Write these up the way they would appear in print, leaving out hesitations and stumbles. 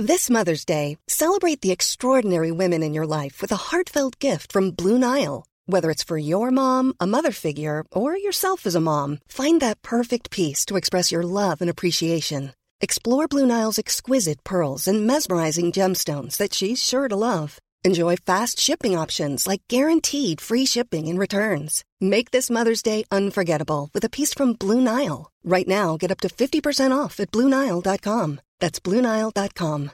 This Mother's Day, celebrate the extraordinary women in your life with a heartfelt gift from Blue Nile. Whether it's for your mom, a mother figure, or yourself as a mom, find that perfect piece to express your love and appreciation. Explore Blue Nile's exquisite pearls and mesmerizing gemstones that she's sure to love. Enjoy fast shipping options like guaranteed free shipping and returns. Make this Mother's Day unforgettable with a piece from Blue Nile. Right now, get up to 50% off at BlueNile.com. That's BlueNile.com.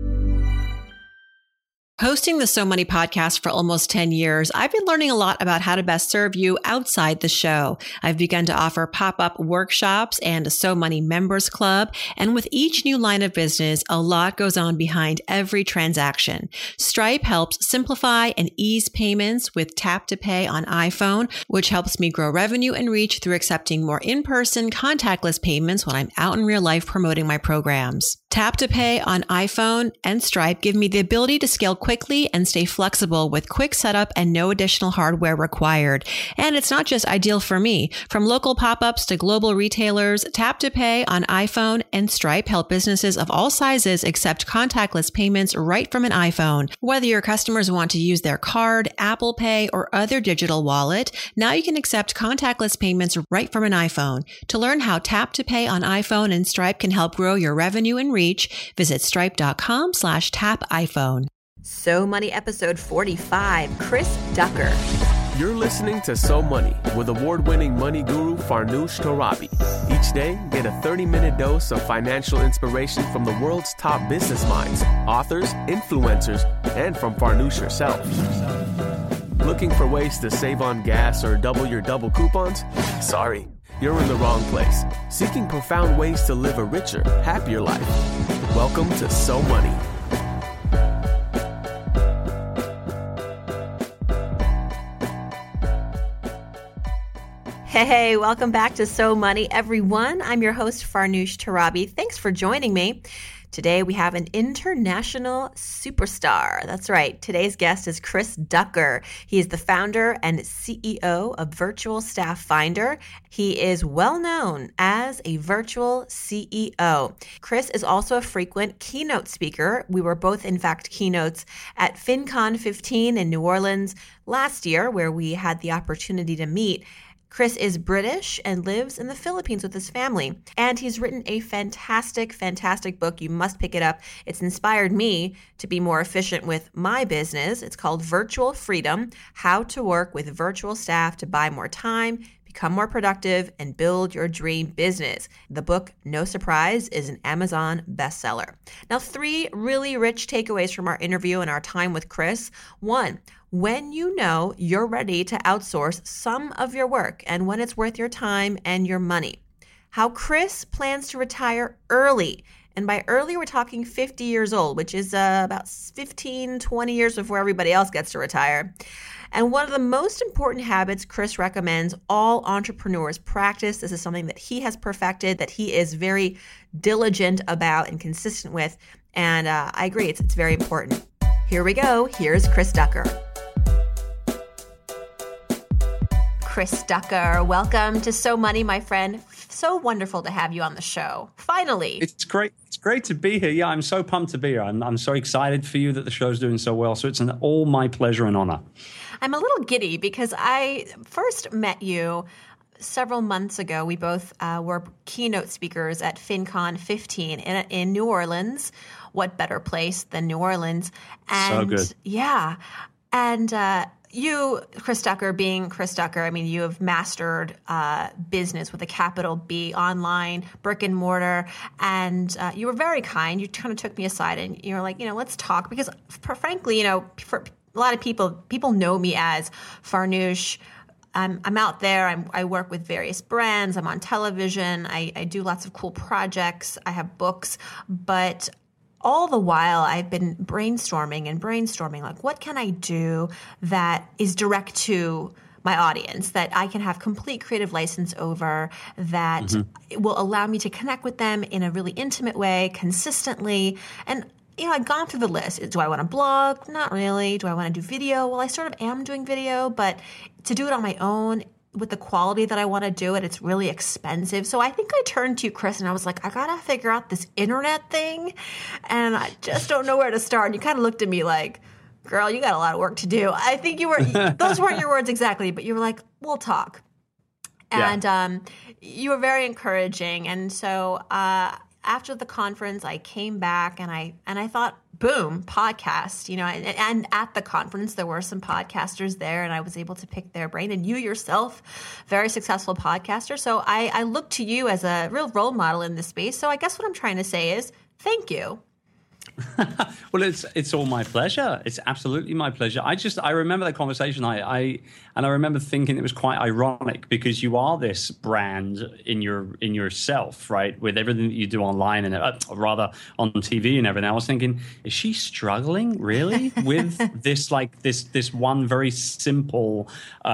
Hosting the So Money podcast for almost 10 years, I've been learning a lot about how to best serve you outside the show. I've begun to offer pop-up workshops and a So Money members club. And with each new line of business, a lot goes on behind every transaction. Stripe helps simplify and ease payments with Tap to Pay on iPhone, which helps me grow revenue and reach through accepting more in-person contactless payments when I'm out in real life promoting my programs. Tap to Pay on iPhone and Stripe give me the ability to scale quickly and stay flexible with quick setup and no additional hardware required. And it's not just ideal for me. From local pop-ups to global retailers, Tap to Pay on iPhone and Stripe help businesses of all sizes accept contactless payments right from an iPhone. Whether your customers want to use their card, Apple Pay, or other digital wallet, now you can accept contactless payments right from an iPhone. To learn how Tap to Pay on iPhone and Stripe can help grow your revenue and reach, visit stripe.com/tapiphone. So Money episode 45, Chris Ducker. You're listening to So Money with award-winning money guru Farnoosh Torabi. Each day, get a 30-minute dose of financial inspiration from the world's top business minds, authors, influencers, and from Farnoosh herself. Looking for ways to save on gas or double your double coupons? Sorry, you're in the wrong place. Seeking profound ways to live a richer, happier life. Welcome to So Money. Hey, welcome back to So Money, everyone. I'm your host, Farnoosh Torabi. Thanks for joining me. Today, we have an international superstar. That's right. Today's guest is Chris Ducker. He is the founder and CEO of Virtual Staff Finder. He is well known as a virtual CEO. Chris is also a frequent keynote speaker. We were both, in fact, keynotes at FinCon 15 in New Orleans last year, where we had the opportunity to meet. Chris is British and lives in the Philippines with his family. And he's written a fantastic, fantastic book. You must pick it up. It's inspired me to be more efficient with my business. It's called Virtual Freedom: How to Work with Virtual Staff to Buy More Time, Become More Productive, and Build Your Dream Business. The book, no surprise, is an Amazon bestseller. Now, 3 really rich takeaways from our interview and our time with Chris. 1, when you know you're ready to outsource some of your work and when it's worth your time and your money. How Chris plans to retire early. And by early, we're talking 50 years old, which is about 15, 20 years before everybody else gets to retire. And one of the most important habits Chris recommends all entrepreneurs practice. This is something that he has perfected, that he is very diligent about and consistent with. And I agree, it's very important. Here we go. Here's Chris Ducker. Chris Ducker, welcome to So Money, my friend. So wonderful to have you on the show. Finally. It's great. It's great to be here. Yeah, I'm so pumped to be here. I'm so excited for you that the show's doing so well. So it's all my pleasure and honor. I'm a little giddy because I first met you several months ago. We both were keynote speakers at FinCon 15 in New Orleans. What better place than New Orleans? And so good. Yeah. And you, Chris Ducker, being Chris Ducker, I mean, you have mastered business with a capital B, online, brick and mortar, and you were very kind. You kind of took me aside and you were like, let's talk, because frankly, for a lot of people know me as Farnoosh. I'm out there. I work with various brands. I'm on television. I do lots of cool projects. I have books, but all the while, I've been brainstorming, like, what can I do that is direct to my audience, that I can have complete creative license over, that will allow me to connect with them in a really intimate way, consistently. And, I've gone through the list. Do I want to blog? Not really. Do I want to do video? Well, I sort of am doing video, but to do it on my own with the quality that I want to do it, it's really expensive. So I think I turned to you, Chris, and I was like, I got to figure out this internet thing. And I just don't know where to start. And you kind of looked at me like, girl, you got a lot of work to do. I think those weren't your words exactly, but you were like, we'll talk. And you were very encouraging. And so after the conference, I came back and I thought, boom, podcast, and at the conference, there were some podcasters there and I was able to pick their brain, and you yourself, very successful podcaster. So I look to you as a real role model in this space. So I guess what I'm trying to say is thank you. Well, it's all my pleasure. It's absolutely my pleasure. I remember that conversation. I remember thinking it was quite ironic because you are this brand in yourself, right? With everything that you do online and rather on TV and everything. I was thinking, is she struggling really with this one very simple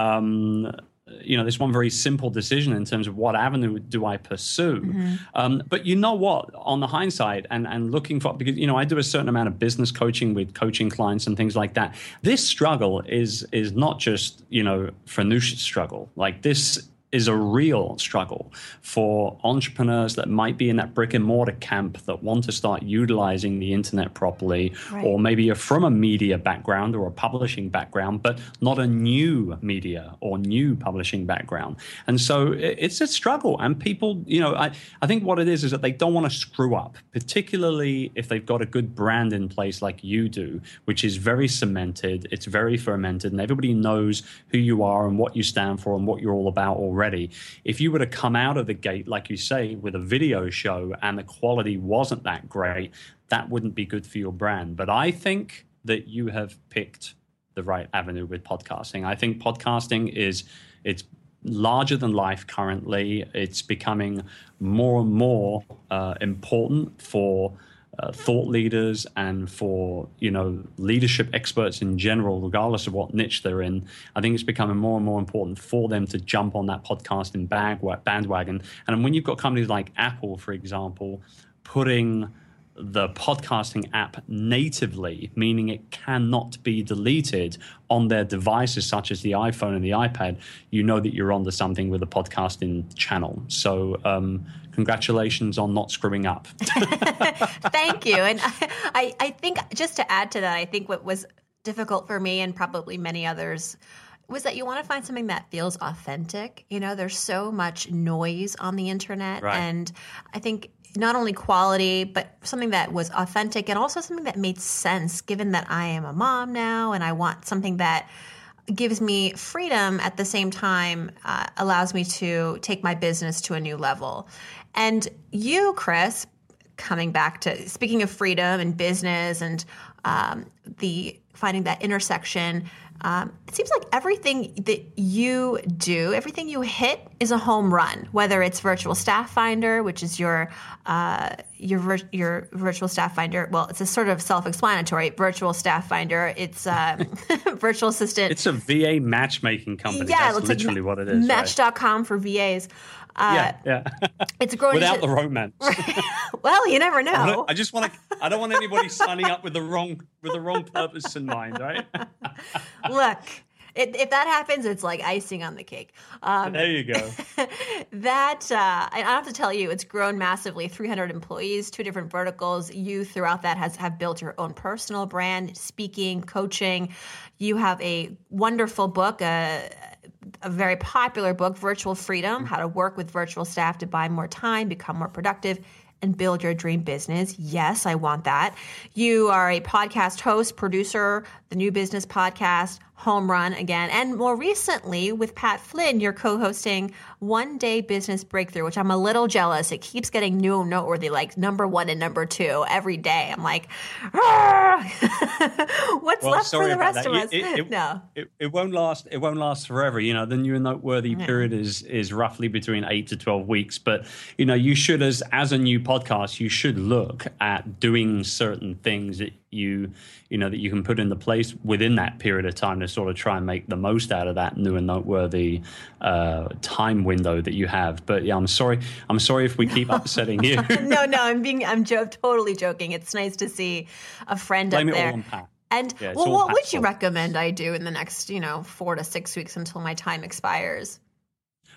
this one very simple decision in terms of what avenue do I pursue. Mm-hmm. But you know what, on the hindsight and looking for, because, I do a certain amount of business coaching with coaching clients and things like that. This struggle is not just, Farnoosh's struggle. Like this is a real struggle for entrepreneurs that might be in that brick and mortar camp that want to start utilizing the internet properly, right. Or maybe you're from a media background or a publishing background, but not a new media or new publishing background. And so it's a struggle. And people, I think what it is that they don't want to screw up, particularly if they've got a good brand in place like you do, which is very cemented, it's very fermented, and everybody knows who you are and what you stand for and what you're all about already. If you were to come out of the gate, like you say, with a video show and the quality wasn't that great, that wouldn't be good for your brand. But I think that you have picked the right avenue with podcasting. I think podcasting it's larger than life currently. It's becoming more and more important for thought leaders and for leadership experts in general, regardless of what niche they're in. I think it's becoming more and more important for them to jump on that podcasting bandwagon. And when you've got companies like Apple, for example, putting the podcasting app natively, meaning it cannot be deleted on their devices such as the iPhone and the iPad, you know that you're onto something with a podcasting channel. So congratulations on not screwing up. Thank you. And I think just to add to that, I think what was difficult for me and probably many others was that you want to find something that feels authentic. There's so much noise on the internet. Right. And I think not only quality, but something that was authentic and also something that made sense, given that I am a mom now and I want something that gives me freedom at the same time, allows me to take my business to a new level. And you, Chris, coming back to speaking of freedom and business and the finding that intersection, it seems like everything that you do, everything you hit is a home run, whether it's Virtual Staff Finder, which is your Virtual Staff Finder. Well, it's a sort of self-explanatory Virtual Staff Finder. It's virtual assistant. It's a VA matchmaking company. Yeah, that's literally what it is. Match.com right? For VAs. Yeah. It's growing without the romance. Well, you never know. I don't want anybody signing up with the wrong purpose in mind, right? Look, if that happens, it's like icing on the cake. There you go. I have to tell you, it's grown massively. 300 employees, 2 different verticals. You throughout that have built your own personal brand, speaking, coaching. You have a wonderful book, a very popular book, Virtual Freedom, How to Work with Virtual Staff to Buy More Time, Become More Productive, and Build Your Dream Business. Yes, I want that. You are a podcast host, producer, the New Business Podcast, Home Run again. And more recently, with Pat Flynn, you're co-hosting One Day Business Breakthrough, which I'm a little jealous. It keeps getting new and noteworthy, like number 1 and number 2 every day. I'm like, what's left for the rest of us? No. It won't last. It won't last forever. The new and noteworthy period is roughly between 8 to 12 weeks. But, you should, as a new podcast, you should look at doing certain things that that you can put into place within that period of time to sort of try and make the most out of that new and noteworthy time window that you have. But yeah, I'm sorry if we keep upsetting you. No, I'm totally joking. It's nice to see a friend Blame up there. It all on Pat. And what would you recommend I do in the next 4 to 6 weeks until my time expires?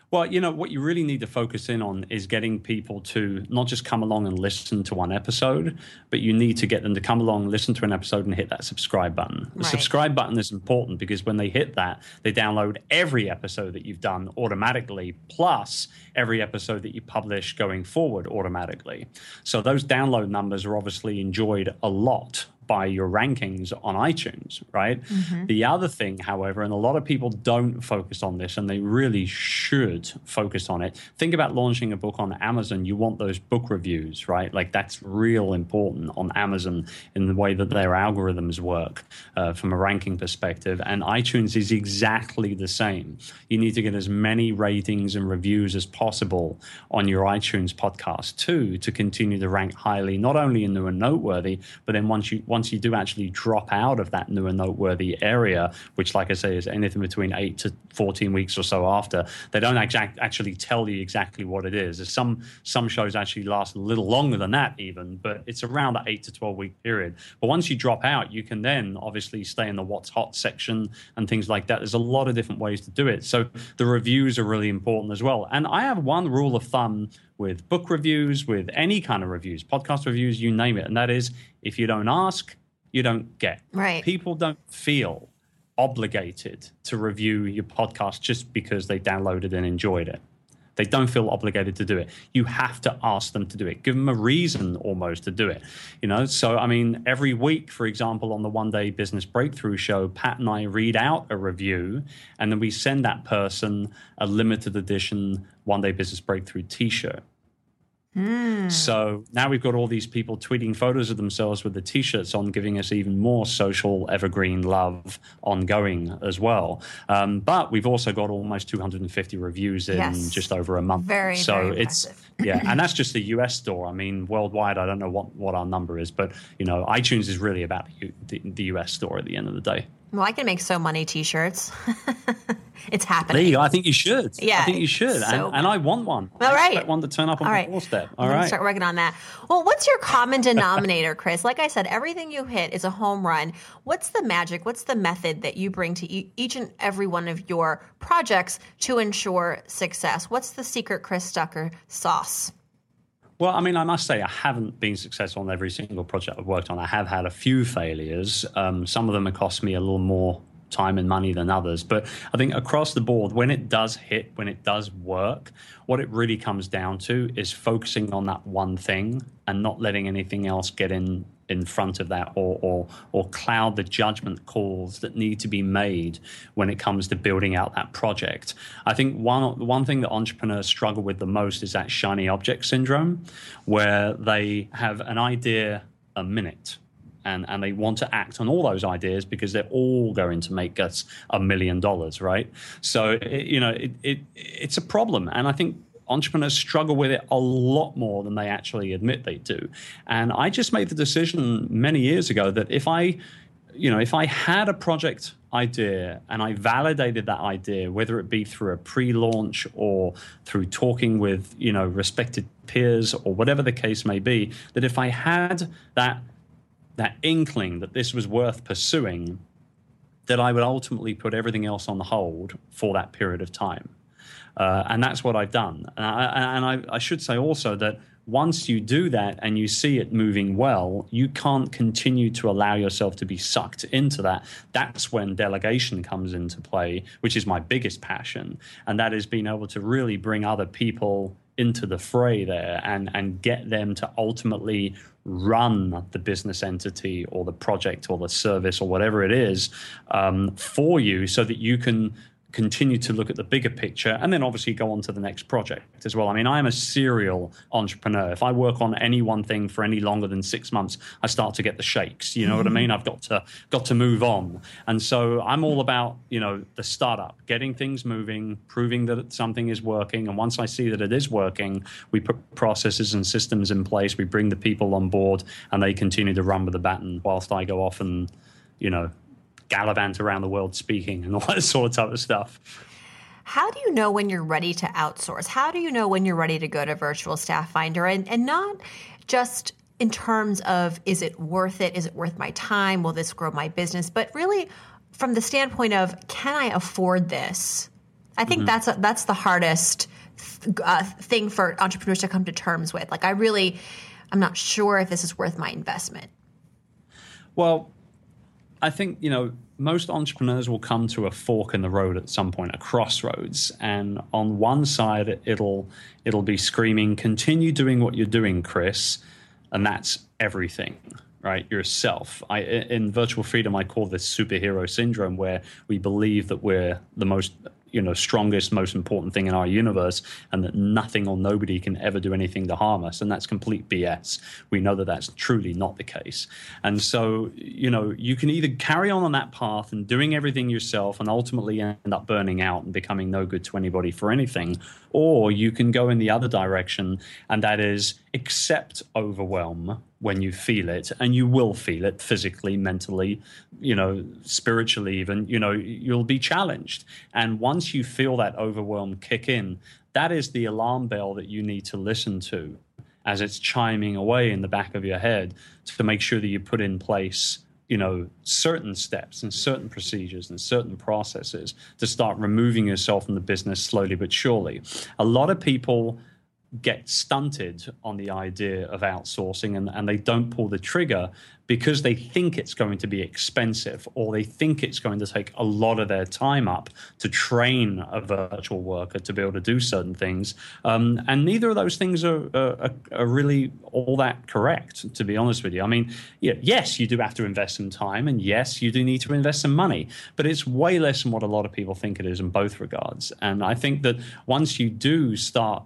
Well, you know, what you really need to focus in on is getting people to not just come along and listen to one episode, but you need to get them to come along, listen to an episode, and hit that subscribe button. The subscribe button is important because when they hit that, they download every episode that you've done automatically, plus every episode that you publish going forward automatically. So those download numbers are obviously enjoyed a lot by your rankings on iTunes, right? The other thing, however, and a lot of people don't focus on this, and they really should focus on it. Think about launching a book on Amazon. You want those book reviews, right? Like that's real important on Amazon in the way that their algorithms work from a ranking perspective. And iTunes is exactly the same. You need to get as many ratings and reviews as possible on your iTunes podcast too, to continue to rank highly, not only in New and Noteworthy, but then once you do actually drop out of that New and Noteworthy area, which, like I say, is anything between 8 to 14 weeks or so after, they don't actually tell you exactly what it is. There's some shows actually last a little longer than that even, but it's around that 8 to 12 week period. But once you drop out, you can then obviously stay in the What's Hot section and things like that. There's a lot of different ways to do it. So the reviews are really important as well. And I have one rule of thumb with book reviews, with any kind of reviews, podcast reviews, you name it. And that is, if you don't ask, you don't get. Right. People don't feel obligated to review your podcast just because they downloaded and enjoyed it. They don't feel obligated to do it. You have to ask them to do it. Give them a reason almost to do it. You know, so I mean, every week, for example, on the One Day Business Breakthrough show, Pat and I read out a review, and then we send that person a limited edition One Day Business Breakthrough t-shirt. So now we've got all these people tweeting photos of themselves with the t-shirts on, giving us even more social evergreen love ongoing as well. But we've also got almost 250 reviews in just over a month. Very it's impressive. Yeah, and that's just the US store. I mean, worldwide, I don't know what our number is, but you know, iTunes is really about the US store at the end of the day. Well, I can make So Money t-shirts. It's happening. There you go. I think you should. Yeah, I think you should. So and I want one. All right. I expect one to turn up on my doorstep. All right. Start working on that. Well, what's your common denominator, Chris? Like I said, everything you hit is a home run. What's the magic? What's the method that you bring to each and every one of your projects to ensure success? What's the secret Chris Ducker sauce? Well, I mean, I must say I haven't been successful on every single project I've worked on. I have had a few failures. Some of them have cost me a little more time and money than others. But I think across the board, when it does hit, when it does work, what it really comes down to is focusing on that one thing and not letting anything else get in front of that or cloud the judgment calls that need to be made when it comes to building out that project. I think one thing that entrepreneurs struggle with the most is that shiny object syndrome, where they have an idea a minute and they want to act on all those ideas because they're all going to make us $1 million, right? So, it's a problem. And I think entrepreneurs struggle with it a lot more than they actually admit they do. And I just made the decision many years ago that if I had a project idea and I validated that idea, whether it be through a pre-launch or through talking with, respected peers or whatever the case may be, that if I had that inkling that this was worth pursuing, that I would ultimately put everything else on the hold for that period of time. And that's what I've done. And I should say also that once you do that and you see it moving well, you can't continue to allow yourself to be sucked into that. That's when delegation comes into play, which is my biggest passion. And that is being able to really bring other people into the fray there and get them to ultimately run the business entity or the project or the service or whatever it is for you, so that you can continue to look at the bigger picture and then obviously go on to the next project as well. I mean, I am a serial entrepreneur. If I work on any one thing for any longer than 6 months, I start to get the shakes. You know what I mean? I've got to move on. And so I'm all about, the startup, getting things moving, proving that something is working. And once I see that it is working, we put processes and systems in place. We bring the people on board and they continue to run with the baton whilst I go off and, gallivant around the world speaking and all that sort of type of stuff. How do you know when you're ready to outsource? How do you know when you're ready to go to Virtual Staff Finder? And not just in terms of, is it worth it? Is it worth my time? Will this grow my business? But really from the standpoint of, can I afford this I think that's the hardest thing for entrepreneurs to come to terms with. Like, I'm not sure if this is worth my investment. Well, I think, most entrepreneurs will come to a fork in the road at some point, a crossroads. And on one side, it'll be screaming, continue doing what you're doing, Chris. And that's everything, right? Yourself. In Virtual Freedom, I call this superhero syndrome, where we believe that we're the most strongest, most important thing in our universe, and that nothing or nobody can ever do anything to harm us. And that's complete BS. We know that that's truly not the case. And so, you can either carry on that path and doing everything yourself and ultimately end up burning out and becoming no good to anybody for anything, or you can go in the other direction, and that is accept overwhelm when you feel it, and you will feel it physically, mentally, spiritually even, you'll be challenged. And once you feel that overwhelm kick in, that is the alarm bell that you need to listen to as it's chiming away in the back of your head to make sure that you put in place, certain steps and certain procedures and certain processes to start removing yourself from the business slowly but surely. A lot of people get stunted on the idea of outsourcing and they don't pull the trigger because they think it's going to be expensive, or they think it's going to take a lot of their time up to train a virtual worker to be able to do certain things. And neither of those things are really all that correct, to be honest with you. I mean, yes, you do have to invest some time, and yes, you do need to invest some money, but it's way less than what a lot of people think it is in both regards. And I think that once you do start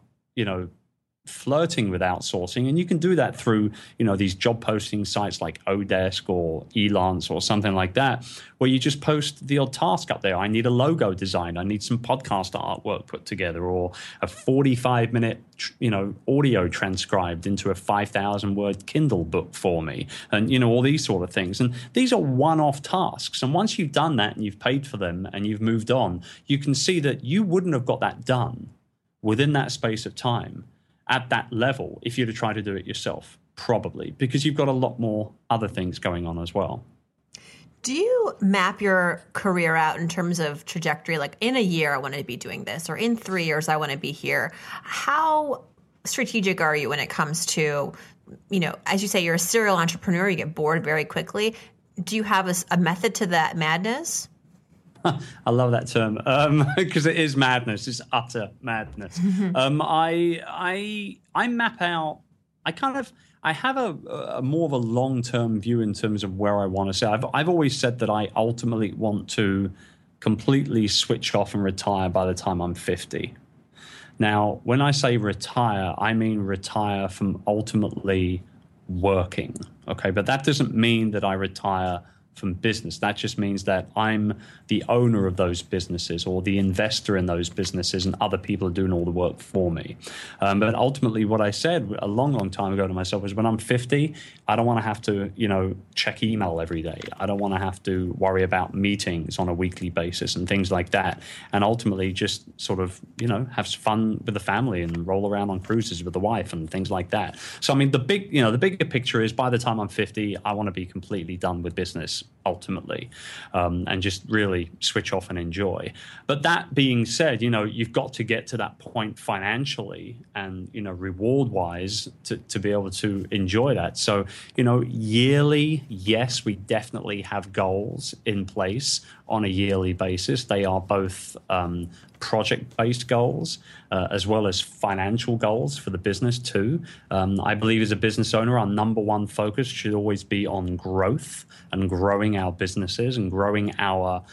flirting with outsourcing, and you can do that through, these job posting sites like Odesk or Elance or something like that, where you just post the odd task up there. I need a logo design. I need some podcast artwork put together, or a 45-minute, audio transcribed into a 5,000-word Kindle book for me, and, all these sort of things. And these are one-off tasks. And once you've done that and you've paid for them and you've moved on, you can see that you wouldn't have got that done within that space of time at that level if you'd have tried to do it yourself, probably, because you've got a lot more other things going on as well. Do you map your career out in terms of trajectory? Like, in a year, I want to be doing this, or in 3 years, I want to be here. How strategic are you when it comes to, as you say, you're a serial entrepreneur, you get bored very quickly. Do you have a method to that madness? I love that term because it is madness. It's utter madness. I map out. I have a more of a long-term view in terms of where I want to say. I've always said that I ultimately want to completely switch off and retire by the time I'm 50. Now, when I say retire, I mean retire from ultimately working. Okay, but that doesn't mean that I retire from business. That just means that I'm the owner of those businesses, or the investor in those businesses, and other people are doing all the work for me. But ultimately, what I said a long, long time ago to myself was, when I'm 50, I don't want to have to, check email every day. I don't want to have to worry about meetings on a weekly basis and things like that. And ultimately, just sort of, have fun with the family and roll around on cruises with the wife and things like that. So, I mean, the bigger picture is, by the time I'm 50, I want to be completely done with business, ultimately, and just really switch off and enjoy. But that being said, you've got to get to that point financially and, reward-wise to be able to enjoy that. So, yearly, yes, we definitely have goals in place on a yearly basis. They are both project-based goals as well as financial goals for the business too. I believe as a business owner, our number one focus should always be on growth and growing our businesses and growing our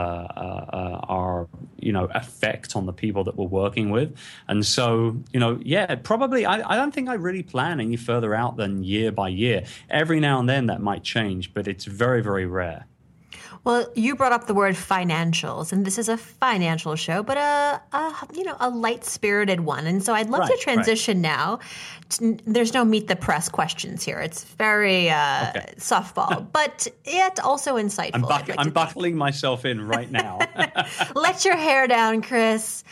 effect on the people that we're working with. And so, probably I don't think I really plan any further out than year by year. Every now and then that might change, but it's very, very rare. Well, you brought up the word financials, and this is a financial show, but a light-spirited one. And so I'd love to transition now. There's no meet the press questions here. It's very softball, but yet also insightful. I'm buckling myself in right now. Let your hair down, Chris.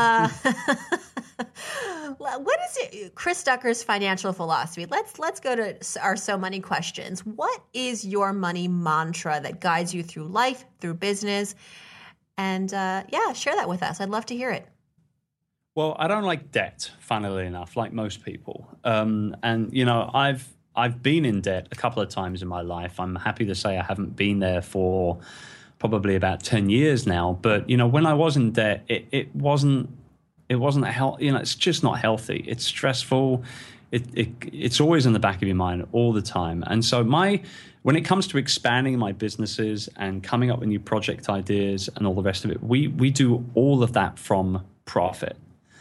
What is it, Chris Ducker's financial philosophy? Let's go to our So Money questions. What is your money mantra that guides you through life, through business? And share that with us. I'd love to hear it. Well, I don't like debt, funnily enough, like most people. And, you know, I've been in debt a couple of times in my life. I'm happy to say I haven't been there for probably about 10 years now. But, you know, when I was in debt, it wasn't healthy. You know, it's just not healthy. It's stressful. It's always in the back of your mind all the time. And so when it comes to expanding my businesses and coming up with new project ideas and all the rest of it, we do all of that from profit.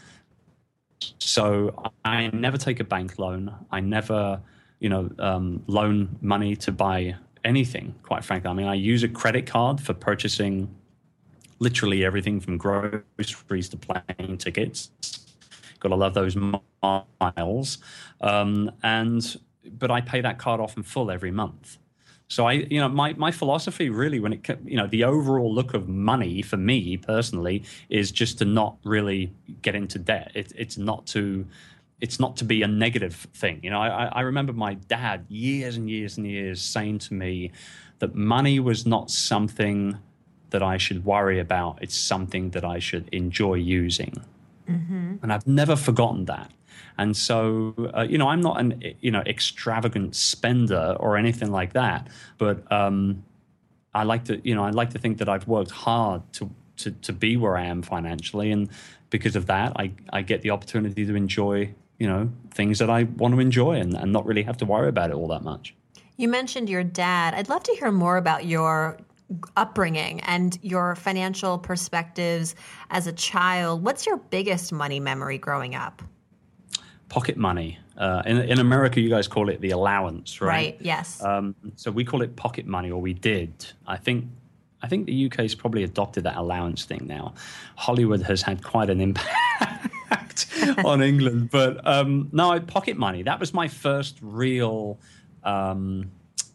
So I never take a bank loan. I never, loan money to buy anything, quite frankly. I mean, I use a credit card for purchasing literally everything from groceries to plane tickets. Got to love those miles. But I pay that card off in full every month. So my philosophy really, when the overall look of money for me personally is just to not really get into debt. It's not to be a negative thing. You know, I remember my dad years and years and years saying to me that money was not something that I should worry about. It's something that I should enjoy using. Mm-hmm. And I've never forgotten that. And so, I'm not an, extravagant spender or anything like that. But I like to think that I've worked hard to be where I am financially. And because of that, I get the opportunity to enjoy, things that I want to enjoy and not really have to worry about it all that much. You mentioned your dad. I'd love to hear more about your upbringing and your financial perspectives as a child. What's your biggest money memory growing up? Pocket money. In America, you guys call it the allowance, right? Right, yes. So we call it pocket money, or we did. I think the UK's probably adopted that allowance thing now. Hollywood has had quite an impact on England. But no, pocket money. That was my first real kind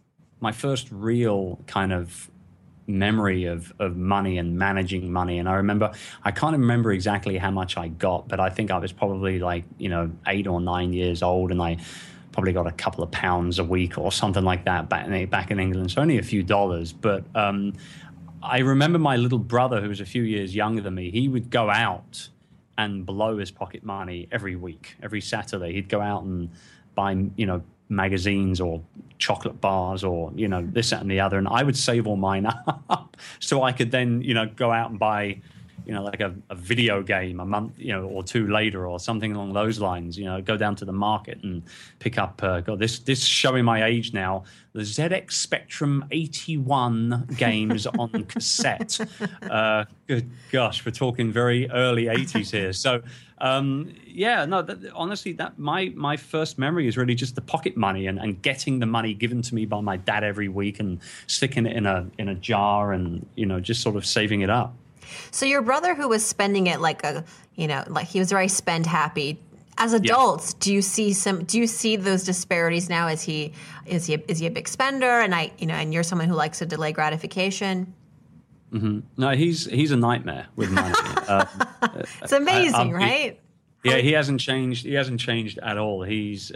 of memory of money and managing money. And I can't remember exactly how much I got, but I think I was probably 8 or 9 years old, and I probably got a couple of pounds a week or something like that back in England. So only a few dollars. But I remember my little brother, who was a few years younger than me, he would go out and blow his pocket money every week. Every Saturday he'd go out and buy magazines or chocolate bars or this, that, and the other, and I would save all mine up so I could then go out and buy like a video game a month or two later or something along those lines. Go down to the market and pick up this showing my age now, the ZX Spectrum 81 games on cassette. Good gosh, we're talking very early 80s here. So honestly, that my first memory is really just the pocket money and getting the money given to me by my dad every week and sticking it in a jar and just sort of saving it up. So your brother, who was spending it like he was very spend happy. As adults, do you see those disparities now? Is he a big spender? And you're someone who likes to delay gratification. Mm-hmm. No, he's a nightmare with money. It's amazing, right? Yeah, he hasn't changed. He hasn't changed at all.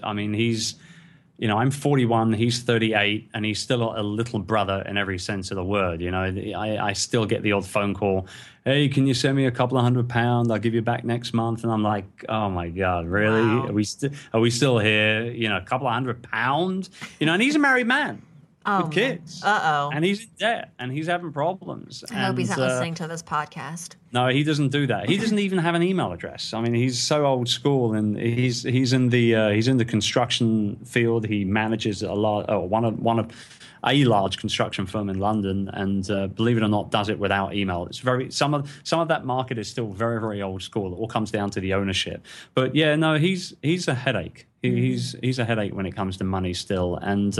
I'm 41, he's 38, and he's still a little brother in every sense of the word. I still get the odd phone call. Hey, can you send me a couple of £100? I'll give you back next month. And I'm like, oh my God, really? Wow. Are we still here? A couple of £100? And he's a married man with kids. Uh-oh. And he's in debt and he's having problems. I hope he's not listening to this podcast. No, he doesn't do that. He doesn't even have an email address. I mean, he's so old school, and he's in the construction field. He manages one of a large construction firm in London, and believe it or not, does it without email. It's some of that market is still very, very old school. It all comes down to the ownership. But yeah, no, he's a headache. He's a headache when it comes to money still, and.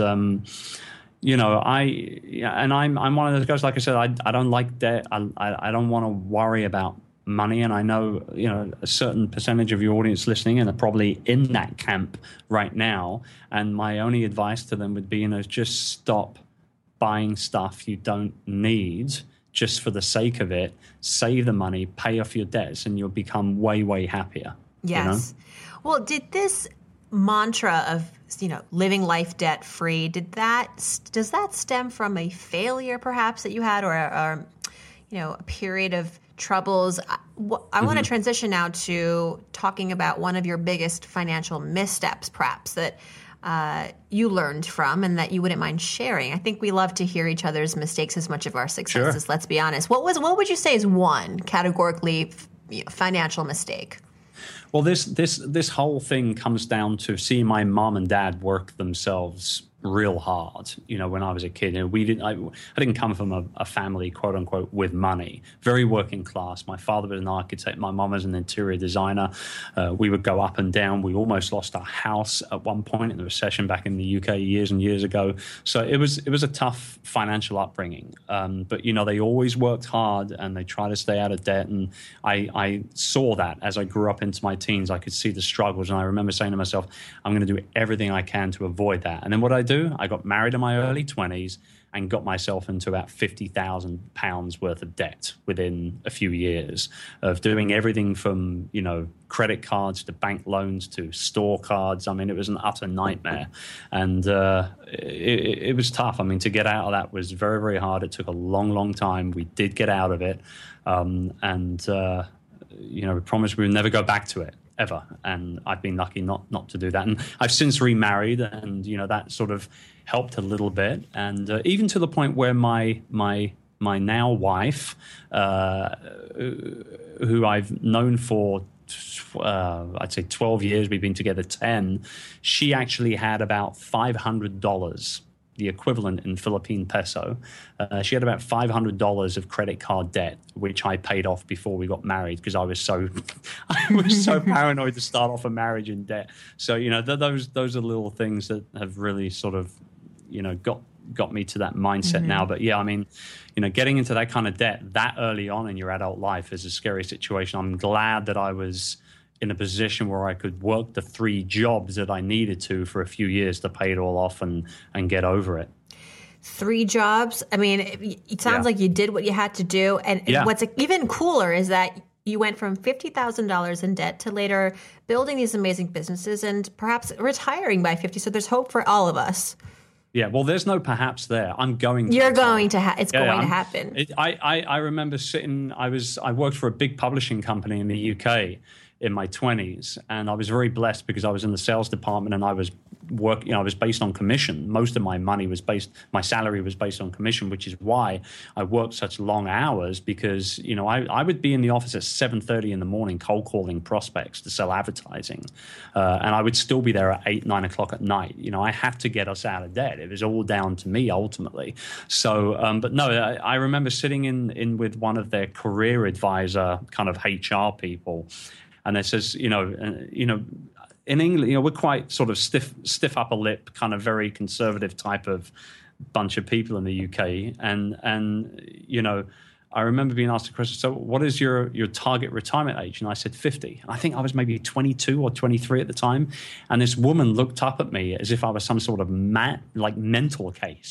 I'm one of those guys. Like I said, I don't like debt. I don't want to worry about money, and I know a certain percentage of your audience listening and are probably in that camp right now. And my only advice to them would be, just stop buying stuff you don't need just for the sake of it. Save the money, pay off your debts, and you'll become way, way happier. Yes. Well, did this mantra of living life debt free, does that stem from a failure perhaps that you had, or a period of troubles. I want to transition now to talking about one of your biggest financial missteps, perhaps, that you learned from and that you wouldn't mind sharing. I think we love to hear each other's mistakes as much of our successes. Sure. Let's be honest. What would you say is one categorically financial mistake? Well, this whole thing comes down to seeing my mom and dad work themselves real hard. When I was a kid, I didn't come from a family, quote unquote, with money. Very working class. My father was an architect. My mom was an interior designer. We would go up and down. We almost lost our house at one point in the recession back in the UK years and years ago. So it was a tough financial upbringing. But they always worked hard and they tried to stay out of debt. And I saw that as I grew up into my teens. I could see the struggles, and I remember saying to myself, I'm going to do everything I can to avoid that. And then what I got married in my early 20s and got myself into about £50,000 worth of debt within a few years of doing everything from, credit cards to bank loans to store cards. I mean, it was an utter nightmare. And it was tough. I mean, to get out of that was very, very hard. It took a long, long time. We did get out of it. We promised we would never go back to it, ever. And I've been lucky not to do that. And I've since remarried, and that sort of helped a little bit. And even to the point where my now wife, who I've known for I'd say 12 years, we've been together 10, she actually had about $500, the equivalent in Philippine peso. She had about $500 of credit card debt, which I paid off before we got married because I was so paranoid to start off a marriage in debt. So those are little things that have really sort of got me to that mindset now. But yeah, I mean, getting into that kind of debt that early on in your adult life is a scary situation. I'm glad that I was in a position where I could work the 3 jobs that I needed to for a few years to pay it all off and get over it. 3 jobs? I mean, it sounds like you did what you had to do. And what's even cooler is that you went from $50,000 in debt to later building these amazing businesses and perhaps retiring by 50. So there's hope for all of us. Yeah, well, there's no perhaps there. I'm going to. You're going to. It's going to happen. I remember I worked for a big publishing company in the UK in my 20s, and I was very blessed because I was in the sales department and I was I was based on commission. Most of my salary was based on commission, which is why I worked such long hours because, I would be in the office at 7:30 in the morning cold calling prospects to sell advertising. And I would still be there at 8, 9 o'clock at night. I had to get us out of debt. It was all down to me ultimately. So, but no, I remember sitting in with one of their career advisor kind of HR people, and it says, in England, we're quite sort of stiff upper lip, kind of very conservative type of bunch of people in the UK. And I remember being asked a question, so what is your target retirement age? And I said 50. And I think I was maybe 22 or 23 at the time. And this woman looked up at me as if I was some sort of mental case.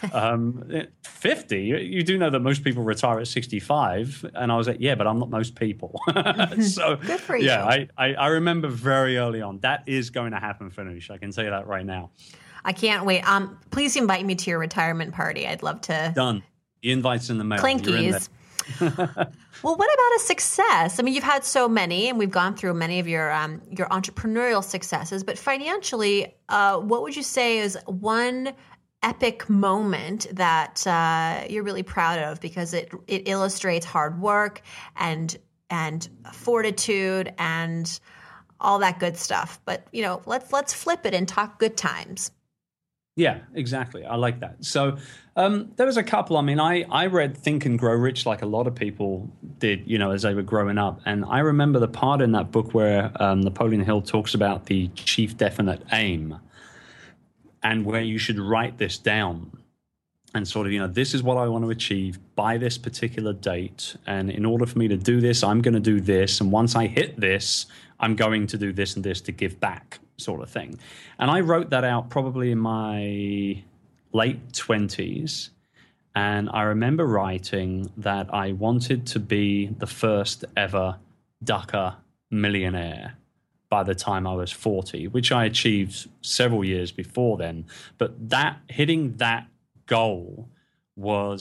50? You do know that most people retire at 65. And I was like, yeah, but I'm not most people. So good for you. Yeah, I remember very early on, that is going to happen, Farnoosh. I can tell you that right now. I can't wait. Please invite me to your retirement party. I'd love to. Done. The invite's in the mail. Clinkies. Well, what about a success? I mean, you've had so many, and we've gone through many of your entrepreneurial successes. But financially, what would you say is one epic moment that you're really proud of because it illustrates hard work and fortitude and all that good stuff? But let's flip it and talk good times. Yeah, exactly. I like that. So there was a couple. I mean, I read Think and Grow Rich like a lot of people did, as they were growing up. And I remember the part in that book where Napoleon Hill talks about the chief definite aim and where you should write this down and sort of, this is what I want to achieve by this particular date. And in order for me to do this, I'm going to do this. And once I hit this, I'm going to do this and this to give back, sort of thing. And I wrote that out probably in my late 20s. And I remember writing that I wanted to be the first ever Dhaka millionaire by the time I was 40, which I achieved several years before then. But hitting that goal was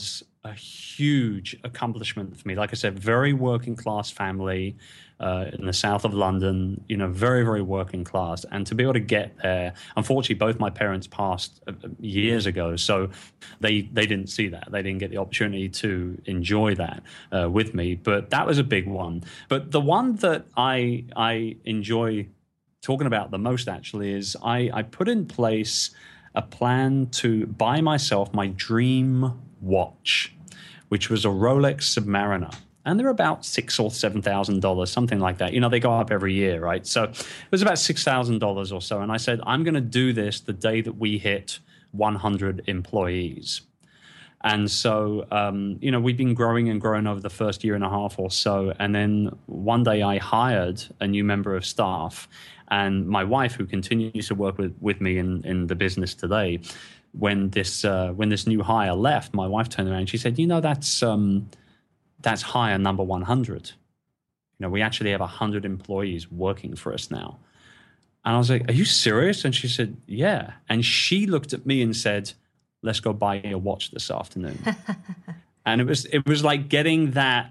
a huge accomplishment for me. Like I said, very working class family in the south of London, very, very working class. And to be able to get there, unfortunately, both my parents passed years ago. So they didn't see that. They didn't get the opportunity to enjoy that with me. But that was a big one. But the one that I enjoy talking about the most, actually, is I put in place a plan to buy myself my dream watch, which was a Rolex Submariner. And they're about $6,000 or $7,000, something like that. They go up every year, right? So it was about $6,000 or so. And I said, I'm going to do this the day that we hit 100 employees. And so, we've been growing and growing over the first year and a half or so. And then one day I hired a new member of staff. And my wife, who continues to work with me in the business today, when this new hire left, my wife turned around and she said, that's hire number 100. We actually have 100 employees working for us now. And I was like, are you serious? And she said, yeah. And she looked at me and said, let's go buy a watch this afternoon. And it was like getting that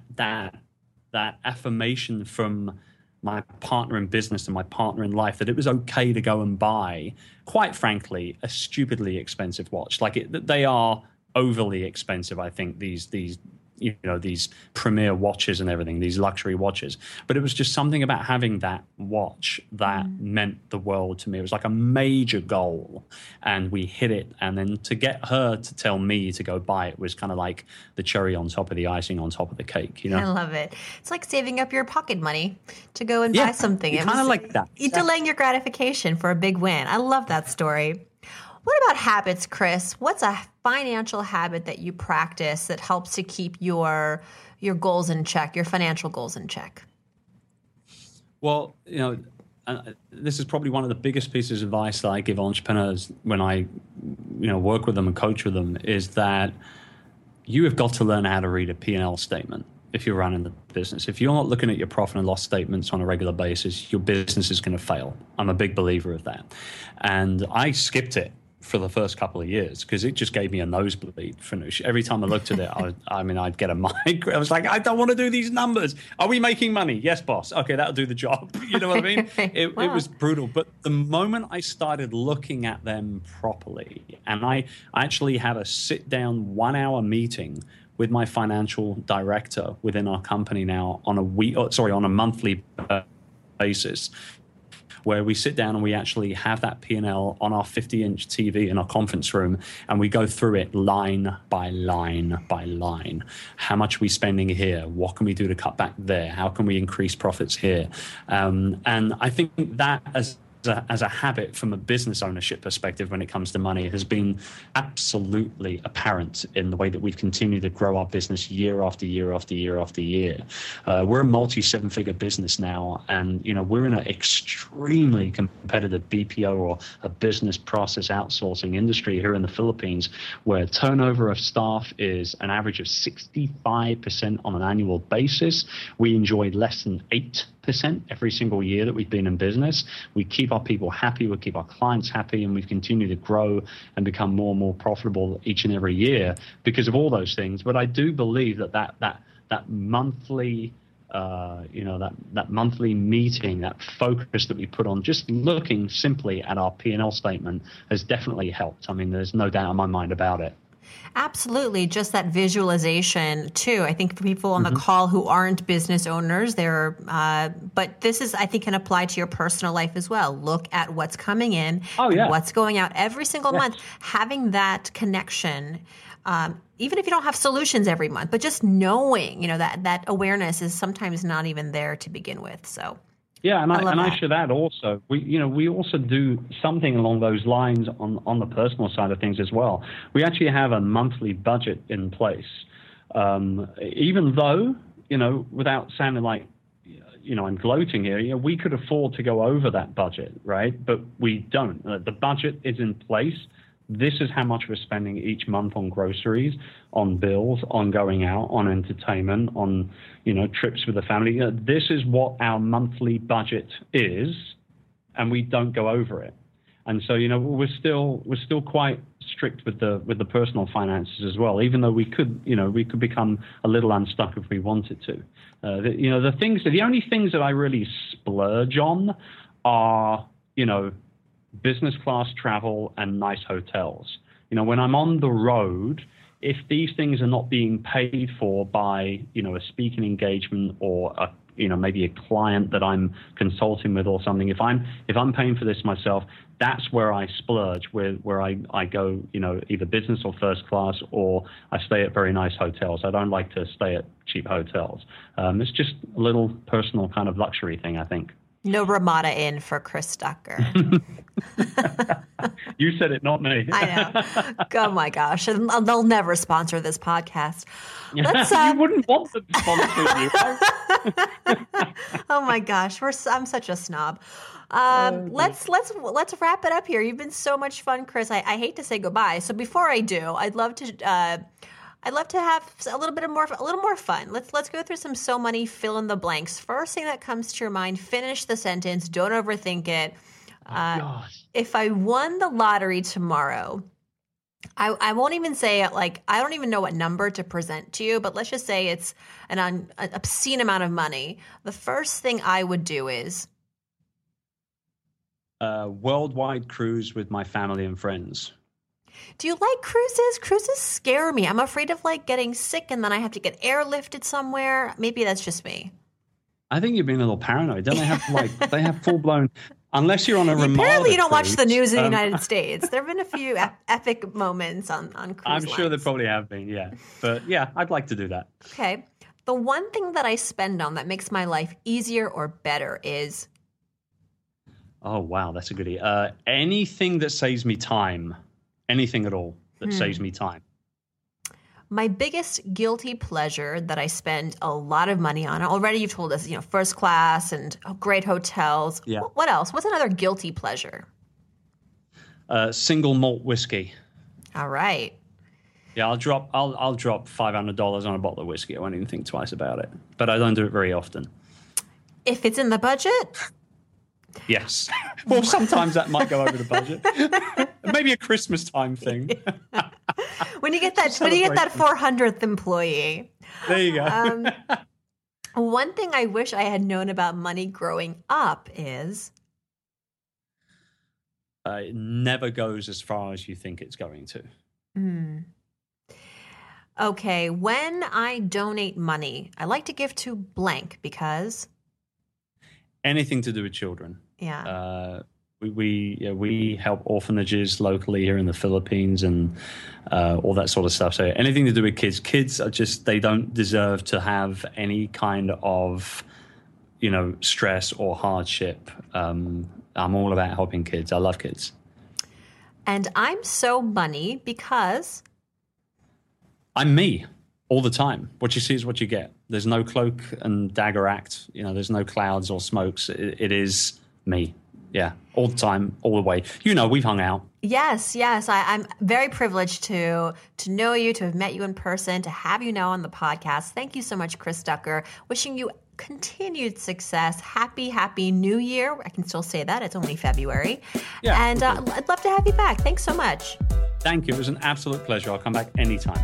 affirmation from my partner in business and my partner in life that it was okay to go and buy, quite frankly, a stupidly expensive watch. They are overly expensive, I think, these premier watches and everything, these luxury watches. But it was just something about having that watch that meant the world to me. It was like a major goal, and we hit it. And then to get her to tell me to go buy it was kind of like the cherry on top of the icing on top of the cake. I love it. It's like saving up your pocket money to go and buy something. Kind of like that. You're delaying your gratification for a big win. I love that story. What about habits, Chris? What's a financial habit that you practice that helps to keep your goals in check, your financial goals in check? Well, this is probably one of the biggest pieces of advice that I give entrepreneurs when I, work with them and coach with them, is that you have got to learn how to read a P&L statement if you're running the business. If you're not looking at your profit and loss statements on a regular basis, your business is going to fail. I'm a big believer of that. And I skipped it for the first couple of years because it just gave me a nosebleed. Farnoosh. Every time I looked at it, I'd get a migraine. I was like, I don't want to do these numbers. Are we making money? Yes, boss. Okay, that'll do the job. You know what I mean? It was brutal. But the moment I started looking at them properly, and I actually had a sit-down 1-hour meeting with my financial director within our company now on a monthly basis, where we sit down and we actually have that P&L on our 50-inch TV in our conference room, and we go through it line by line by line. How much are we spending here? What can we do to cut back there? How can we increase profits here? And I think that as a habit from a business ownership perspective when it comes to money has been absolutely apparent in the way that we've continued to grow our business year after year after year after year. We're a multi-seven-figure business now, and we're in an extremely competitive BPO or a business process outsourcing industry here in the Philippines, where turnover of staff is an average of 65% on an annual basis. We enjoy less than 8% every single year that we've been in business. We keep our people happy, we keep our clients happy, and we've continued to grow and become more and more profitable each and every year because of all those things. But I do believe that monthly that monthly meeting, that focus that we put on just looking simply at our P&L statement has definitely helped. I mean, there's no doubt in my mind about it. Absolutely. Just that visualization too. I think for people on the call who aren't business owners, but this is, I think, can apply to your personal life as well. Look at what's coming in, what's going out every single month. Having that connection, even if you don't have solutions every month, but just knowing, that awareness is sometimes not even there to begin with. So. Yeah, I should add also, we also do something along those lines on the personal side of things as well. We actually have a monthly budget in place, even though, without sounding like, I'm gloating here, we could afford to go over that budget, right? But we don't. The budget is in place. This is how much we're spending each month on groceries, on bills, on going out, on entertainment, on, trips with the family. This is what our monthly budget is, and we don't go over it. And so, we're still quite strict with the personal finances as well, even though we could become a little unstuck if we wanted to. The only things that I really splurge on are, business class travel and nice hotels. When I'm on the road, if these things are not being paid for by, a speaking engagement or maybe a client that I'm consulting with or something, if I'm paying for this myself, that's where I splurge, where I go, either business or first class, or I stay at very nice hotels. I don't like to stay at cheap hotels. It's just a little personal kind of luxury thing, I think. No Ramada Inn for Chris Ducker. You said it, not me. I know. Oh my gosh. And they'll never sponsor this podcast. You wouldn't want them to sponsor you. Oh my gosh. I'm such a snob. Let's wrap it up here. You've been so much fun, Chris. I hate to say goodbye. So before I do, I'd love to have a little more fun. Let's go through some So Money fill in the blanks. First thing that comes to your mind, finish the sentence. Don't overthink it. If I won the lottery tomorrow, I won't even say it, I don't even know what number to present to you, but let's just say it's an obscene amount of money. The first thing I would do is worldwide cruise with my family and friends. Do you like cruises? Cruises scare me. I'm afraid of getting sick and then I have to get airlifted somewhere. Maybe that's just me. I think you're being a little paranoid. Don't they have they have full blown, unless you're on a remote. Apparently you don't watch the news in the United States. There have been a few epic moments on cruise I'm lines. sure there probably have been, yeah. But yeah, I'd like to do that. Okay. The one thing that I spend on that makes my life easier or better is? Oh, wow. That's a goodie. Anything that saves me time. Anything at all that saves me time. My biggest guilty pleasure that I spend a lot of money on. Already you've told us, first class and great hotels. Yeah. What else? What's another guilty pleasure? Single malt whiskey. All right. Yeah, I'll drop $500 on a bottle of whiskey. I won't even think twice about it. But I don't do it very often. If it's in the budget? Yes. Well, sometimes that might go over the budget. Maybe a Christmas time thing. When you get that 400th employee. There you go. One thing I wish I had known about money growing up is it never goes as far as you think it's going to. Okay, when I donate money, I like to give to blank because anything to do with children. Yeah. We help orphanages locally here in the Philippines and all that sort of stuff. So anything to do with kids. Kids are they don't deserve to have any kind of, stress or hardship. I'm all about helping kids. I love kids. And I'm so money because I'm me all the time. What you see is what you get. There's no cloak and dagger act. There's no clouds or smokes. It is me. Yeah, all the time, all the way. We've hung out. Yes. I'm very privileged to know you, to have met you in person, to have you now on the podcast. Thank you so much, Chris Ducker. Wishing you continued success. Happy New Year. I can still say that. It's only February. Yeah. And I'd love to have you back. Thanks so much. Thank you. It was an absolute pleasure. I'll come back anytime.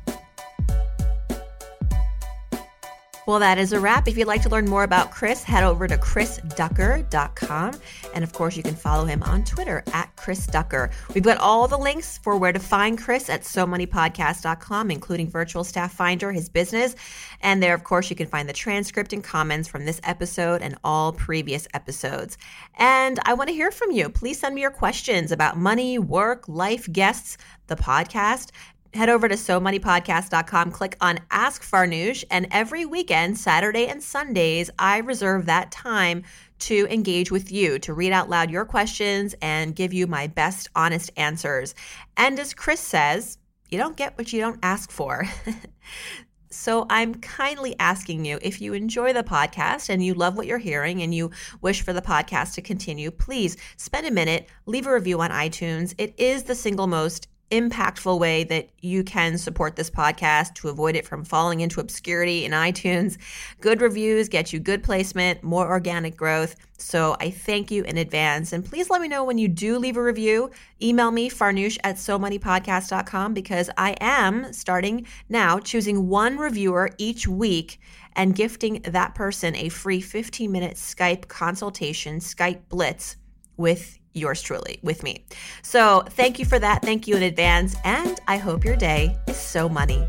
Well, that is a wrap. If you'd like to learn more about Chris, head over to chrisducker.com. And of course, you can follow him on Twitter at Chris Ducker. We've got all the links for where to find Chris at SoMoneyPodcast.com, including Virtual Staff Finder, his business. And there, of course, you can find the transcript and comments from this episode and all previous episodes. And I want to hear from you. Please send me your questions about money, work, life, guests, the podcast. Head over to SoMoneyPodcast.com, click on Ask Farnoosh, and every weekend, Saturday and Sundays, I reserve that time to engage with you, to read out loud your questions and give you my best honest answers. And as Chris says, you don't get what you don't ask for. So I'm kindly asking you, if you enjoy the podcast and you love what you're hearing and you wish for the podcast to continue, please spend a minute, leave a review on iTunes. It is the single most impactful way that you can support this podcast to avoid it from falling into obscurity in iTunes. Good reviews get you good placement, more organic growth. So I thank you in advance. And please let me know when you do leave a review. Email me, farnoosh@somoneypodcast.com, because I am starting now choosing one reviewer each week and gifting that person a free 15-minute Skype consultation, Skype Blitz, with yours truly, with me. So thank you for that. Thank you in advance. And I hope your day is so money.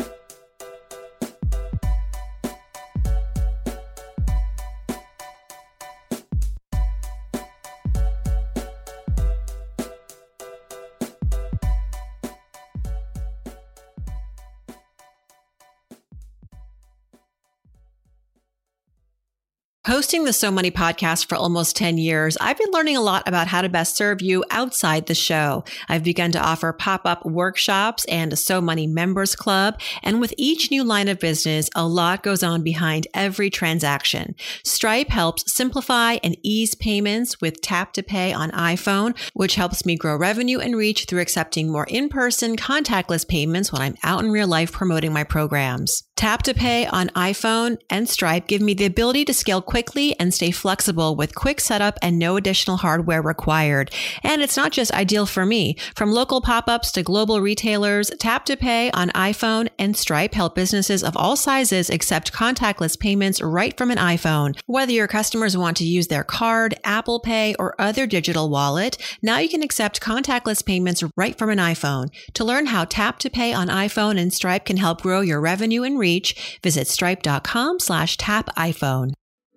Hosting the So Money podcast for almost 10 years, I've been learning a lot about how to best serve you outside the show. I've begun to offer pop-up workshops and a So Money members club. And with each new line of business, a lot goes on behind every transaction. Stripe helps simplify and ease payments with Tap to Pay on iPhone, which helps me grow revenue and reach through accepting more in-person contactless payments when I'm out in real life promoting my programs. Tap to Pay on iPhone and Stripe give me the ability to scale quickly and stay flexible with quick setup and no additional hardware required. And it's not just ideal for me. From local pop-ups to global retailers, Tap to Pay on iPhone and Stripe help businesses of all sizes accept contactless payments right from an iPhone. Whether your customers want to use their card, Apple Pay, or other digital wallet, now you can accept contactless payments right from an iPhone. To learn how Tap to Pay on iPhone and Stripe can help grow your revenue and reach, visit stripe.com/tapiphone.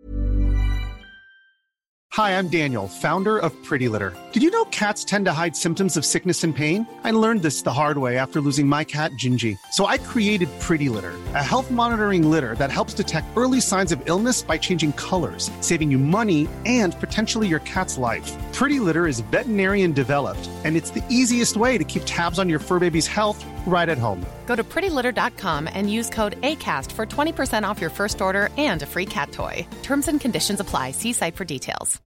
Hi, I'm Daniel, founder of Pretty Litter. Did you know cats tend to hide symptoms of sickness and pain? I learned this the hard way after losing my cat, Gingy. So I created Pretty Litter, a health monitoring litter that helps detect early signs of illness by changing colors, saving you money and potentially your cat's life. Pretty Litter is veterinarian developed, and it's the easiest way to keep tabs on your fur baby's health right at home. Go to prettylitter.com and use code ACAST for 20% off your first order and a free cat toy. Terms and conditions apply. See site for details.